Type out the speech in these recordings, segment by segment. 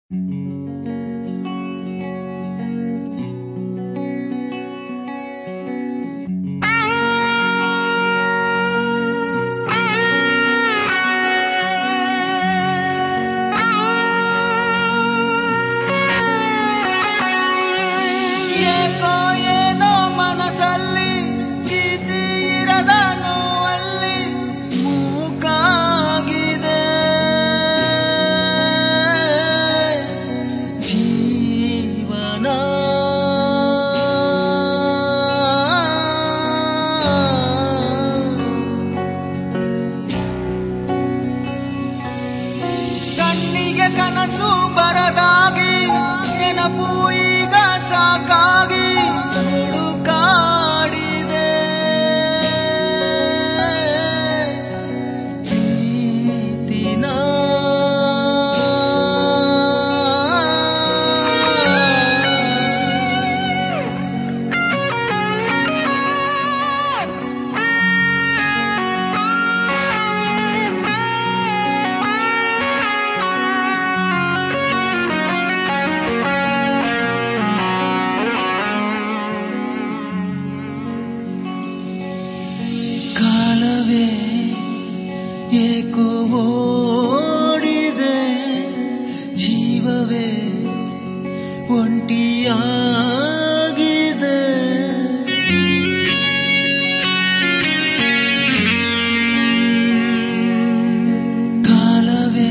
ಕನಸು ಬರದಾಗಿ ನೆನಪು ಈಗ ಸಾಕಾಗಿ ಹುಡುಕಾಡಿದೆ ಪ್ರೀತಿನ ಕಾಲವೇ ಏಕೋ ಓಡಿದೆ ಜೀವವೇ ಒಂಟಿಯಾಗಿದೆ ಕಾಲವೇ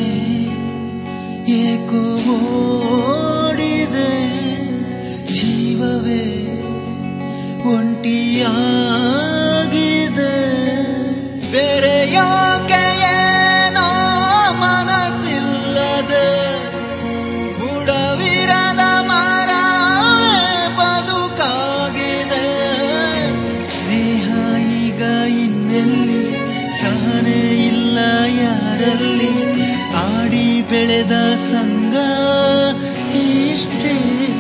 ಏಕೋ ಓಡಿದೆ ಜೀವವೇ ಒಂಟಿಯಾಗಿದೆ ಬೇರೆ ಯಾಕೆ ಏನೋ ಮನಸ್ಸಿಲ್ಲದೆ ಬುಡವಿರದ ಮರವೇ ಬದುಕಾಗಿದೆ ಸ್ನೇಹ ಈಗ ಇನ್ನೆಲ್ಲಿ ಸಹನೆ ಇಲ್ಲ ಯಾರಲ್ಲಿ ಆಡಿ ಬೆಳೆದ ಸಂಗ ಇಷ್ಟೇ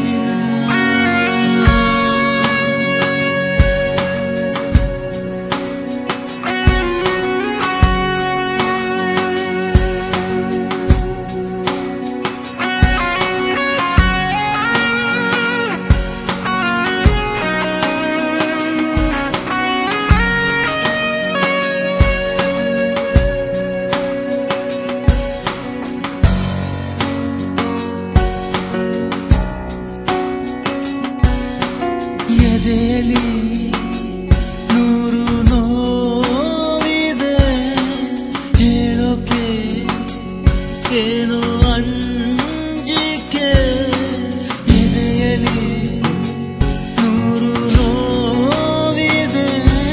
ಎದೆಯಲ್ಲಿ ನೂರು ನೋವಿದೆ ಹೇಳೋಕೆ ಏನೋ ಅಂಜಿಕೆ ಎದೆಯಲ್ಲಿ ನೂರು ನೋವಿದೆ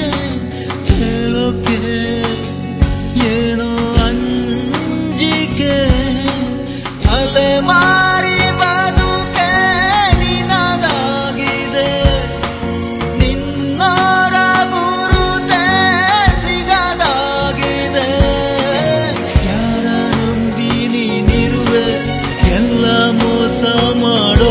ಹೇಳೋಕೆ ಏನೋ ಅಂಜಿಕೆ ಅಲೆ ಮಾರಿ ಬದುಕೆ ನಿನ್ನದಾಗಿದೆ ನಿನ್ನೋರ ಗುರುತೇ ಸಿಗದಾಗಿದೆ ಯಾರ ನಂಬಿ ನೀನಿರುವೆ ಎಲ್ಲ ಮೋಸ ಮಾಡೋ